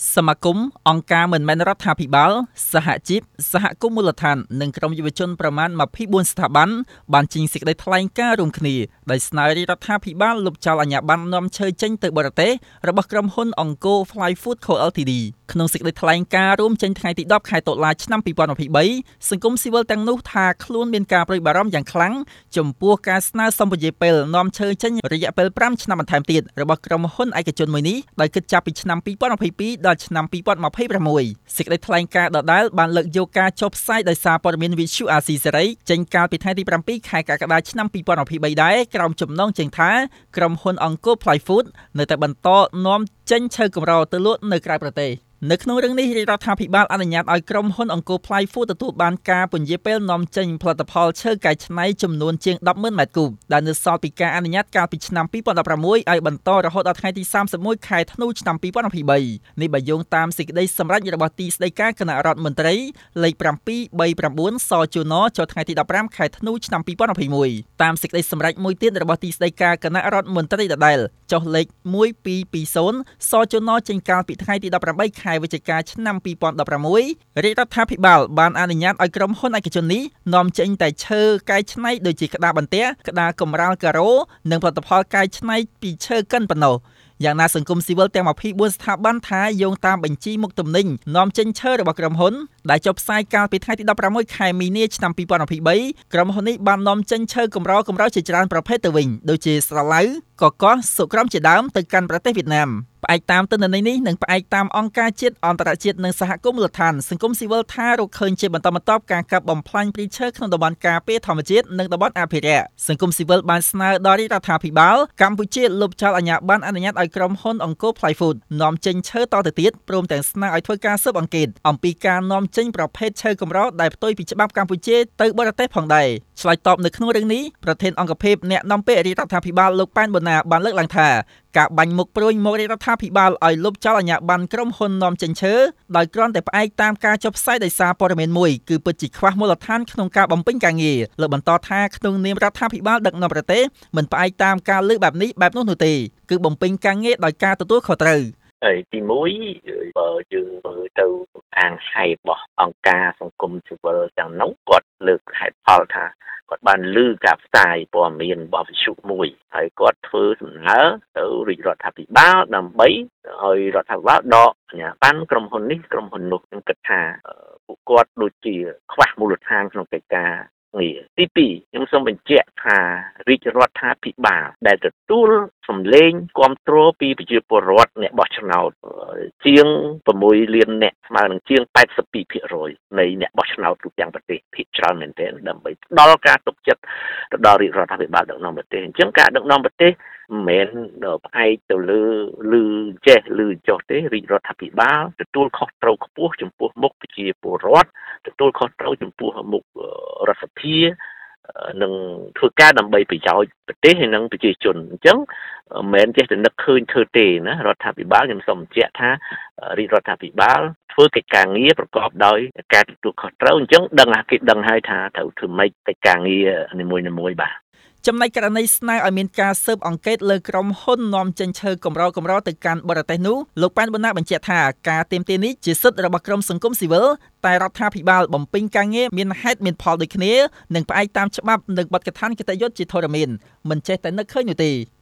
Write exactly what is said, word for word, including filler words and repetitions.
សមាគមអង្គការមិនមែនរដ្ឋាភិបាលសហជីពសហគមន៍មូលដ្ឋាននិងក្រុមយុវជនប្រមាណម្ភៃបួនស្ថាប័នបានចេញសេចក្តីថ្លែងការណ៍រួមគ្នាដោយស្នើរាជរដ្ឋាភិបាលលុបចោលអាជ្ញាប័ណ្ណនាំឈើចេញទៅបរទេសរបស់ក្រុមហ៊ុន Angkor Fly Food Co Ltd ក្នុងសេចក្តីថ្លែងការណ៍រួមចេញថ្ងៃទីដប់ខែតុលាឆ្នាំពីរពាន់ម្ភៃបីសង្គមស៊ីវិលទាំងនោះថាខ្លួនមានការព្រួយបារម្ភយ៉ាងខ្លាំងចំពោះការស្នើសុំពន្យាពេលនាំឈើចេញរយៈពេលប្រាំឆ្នាំបន្ថែមទៀតរបស់ក្រុមហ៊ុនឯកជនមួយនេះដោយគិតចាប់ពីឆ្នាំពីរពាន់ម្ភៃពីរដល់ឆ្នាំពីរពាន់ម្ភៃប្រាំមួយសេចក្តីថ្លែងការណ៍ដដែលបានលើកយកការចុះផ្សាយដោយសារព័ត៌មានវិទ្យុអាស៊ីសេរីចេញកាលពីថ្ងៃទីប្រាំពីរខែកក្កដាឆ្នាំពីរពាន់ម្ភៃបីដែរក្រោមចំណងជើងថាក្រុមហ៊ុន Angkor Fly Food នៅតែបន្តនាំចេញឈើកម្រទៅលក់នៅក្រៅប្រទេសនៅក្នុងរឿងនេះរាជរដ្ឋាភិបាលអនុញ្ញាតឲ្យក្រុមហ៊ុន Angkor Fly Food ទទួលបានការពន្យាពេលនាំចេញផលិតផលឈើកែច្នៃចំនួនជាង ដប់ម៉ឺន ម៉ែត្រគូបដែលនៅសល់ពីការអនុញ្ញាតកាលពីឆ្នាំពីរពាន់ដប់ប្រាំមួយឲ្យបន្តរហូតដល់ថ្ងៃទីសាមសិបមួយខែធ្នូឆ្នាំពីរពាន់ម្ភៃបីនេះបើយោងតាមសេចក្តីសម្រេចរបស់ទីស្តីការគណៈរដ្ឋមន្ត្រីលេខប្រាំពីរបីប្រាំបួនសជនចុះថ្ងៃទីដប់ប្រាំខែធ្នូឆ្នាំពីរពាន់ម្ភៃមួយតាមសេចក្តីសម្រេចមួយទៀតរបស់ទីស្តីការគណៈរដ្ឋមន្ត្រីដដែលចុះលេខមួយពីរពីរศูนย์សជនចេញកាលពីថ្ងៃទីដប់ប្រាំបីខែវិច្ឆិកាឆ្នាំពីរពាន់ដប់ប្រាំមួយរាជរដ្ឋាភិបាលបានអនុញ្ញាតឲ្យក្រុមហ៊ុនឯកជននេះនាំចេញតែឈើកែច្នៃដូចជាក្តារបន្ទះក្តារកម្រាលការ៉ូនិងផលិតផលកែច្នៃពីឈើកិនប៉ុណ្ណោះយ៉ាងណាសង្គមស៊ីវិលទាំងម្ភៃបួនស្ថាប័នថាយោងតាមបញ្ជីមុខទំនិញនាំចេញឈើរបស់ក្រុមហ៊ុនដែលចុះផ្សាយកាលពីថ្ងៃទីដប់ប្រាំមួយខែមីនាឆ្នាំពីរពាន់ម្ភៃបីក្រុមហ៊ុននេះបាននាំចេញឈើកម្រកម្រជាច្រើនប្រភេទទៅវិញដូចជាស្រឡៅកកោះសុក្រំជាដើមទៅកាន់ប្រទេសវៀតណាមផ្អែកតាមទិន្នន័យនេះនិងផ្អែកតាមអង្គការជាតិអន្តរជាតិនិងសហគមន៍មូលដ្ឋានសង្គមស៊ីវិលថារកឃើញជាបន្តបន្ទាប់ការកាប់បំផ្លាញព្រៃឈើក្នុងតំបន់ការពារធម្មជាតិនិងតំបន់អភិរក្សសង្គមស៊ីវិលបានស្នើដល់រាជរដ្ឋាភិបាលកម្ពុជាលុបចោលអាជ្ញាប័ណ្ណអនុញ្ញាតឲ្យក្រុមហ៊ុន Angkor Fly Food នាំចេញឈើតទៅទៀតព្រមទាំងស្នើឲ្យធ្វើការស៊ើបអង្កេតអំពីការនាំចេញប្រភេទឈើកម្រដែលផ្ទុយពីច្បាប់កម្ពុជាទៅបរទេសផងដែរឆ្លើយតបនៅក្នុងរឿងនេះប្រធានអង្គភិបអ្នកនាំពាក្យរាជរដ្ឋាភិបាលលោកប៉ែនបូណាបានលើកឡើងថាការបាញ់មុខព្រួយមករាជរដ្ឋាភិបាលឲ្យលុបចោលអាជ្ញាប័ណ្ណក្រុមហ៊ុននាំចេញឈើដោយគ្រាន់តែផ្អែកតាមការចុះផ្សាយដោយសារព័ត៌មានមួយគឺពិតជាខ្វះមូលដ្ឋានក្នុងការបំពេញការងារលើបន្តថាក្នុងនាមរដ្ឋាភិបាលដឹកនាំប្រទេសមិនផ្អែកតាមការលើកបែបនេះបែបនោះនោះទេគឺបំពេញការងារដោយការទទួលខុសត្រូវហើយទីមួយបើយើងមើលទៅអាងហេតុរបស់អង្គការសង្គមស៊ីវិលទាំងនោះគាត់លើកហេតុផលថាគាត់បានលើការផ្សាយព័ត៌មានរបស់វិទ្យុមួយហើយគាត់ធ្វើដំណើរទៅរាជរដ្ឋាភិបាលដើម្បីឲ្យរដ្ឋាភិបាលដកអាជ្ញាប័ណ្ណក្រុមហ៊ុននេះក្រុមហ៊ុននោះខ្ញុំគិតថាពួកគាត់ដូចជាខ្វះមូលដ្ឋានក្នុងកិច្ចការងារទីពីរខ្ញុំសូមបញ្ជាក់ថារាជរដ្ឋាភិបាលដែលទទួលសម្លេងគ្រប់គ្រងពីប្រជាពលរដ្ឋអ្នកបោះឆ្នោតជាងប្រាំមួយលានអ្នកស្មើនឹងជាងប៉ែតសិបពីរភាគរយនៃអ្នកបោះឆ្នោតទូទាំងប្រទេសភាគច្រើនមែនទែនដើម្បីផ្ដល់ការទុកចិត្តទៅដល់រាជរដ្ឋាភិបាលដឹកនាំប្រទេសអញ្ចឹងការដឹកនាំប្រទេសមិនមែនផ្អែកទៅលើលឺចេះលឺចុះទេរាជរដ្ឋាភិបាលទទួលខុសត្រូវខ្ពស់ចំពោះមុខប្រជាពលរដ្ឋទទួលខុសត្រូវចំពោះមុខរដ្ឋសភានឹងធ្វើការដើម្បីប្រយោជន៍ប្រទេសហើយនិងប្រជាជនអញ្ចឹងមិនមែនចេះតែនឹកឃើញធ្វើទេណារដ្ឋាភិបាលខ្ញុំសូមបញ្ជាក់ថារាជរដ្ឋាភិបាលធ្វើកិច្ចការងារប្រកបដោយការទទួលខុសត្រូវអញ្ចឹងដឹងគេដឹងហើយថាត្រូវធ្វើម៉េចកិច្ចការងារនីមួយៗបាទចំណែកករណីស្នើឲ្យមានការស៊ើបអង្កេតលើក្រុមហ៊ុននាំចេញឈើកម្រកម្រទៅកាន់បរទេសនោះលោកប៉ែនបូណាបញ្ជាក់ថាការទាមទារនេះជាសិទ្ធិរបស់ក្រុមសង្គមស៊ីវិលតែរដ្ឋាភិបាលបំពេញការងារមានហេតុមានផលដូចគ្នានិងផ្អែកតាមច្បាប់និងបទដ្ឋានគតិយុត្តជាធរមានមិនចេះតែនឹកឃើញនោះទេ